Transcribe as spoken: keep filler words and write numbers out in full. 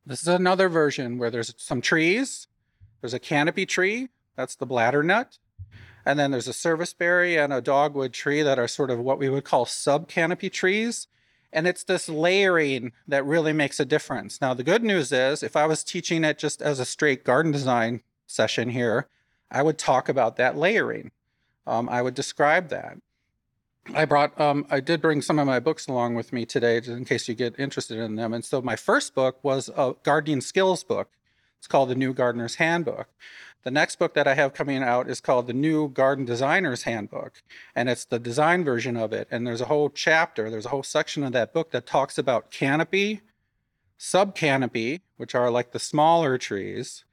This is another version where there's some trees. There's a canopy tree, that's the bladder nut. And then there's a serviceberry and a dogwood tree that are sort of what we would call sub-canopy trees. And it's this layering that really makes a difference. Now, the good news is if I was teaching it just as a straight garden design session here, I would talk about that layering. Um, I would describe that. I brought, um, I did bring some of my books along with me today, just in case you get interested in them. And so my first book was a gardening skills book. It's called The New Gardener's Handbook. The next book that I have coming out is called The New Garden Designer's Handbook, and it's the design version of it. And there's a whole chapter, there's a whole section of that book that talks about canopy, sub-canopy, which are like the smaller trees,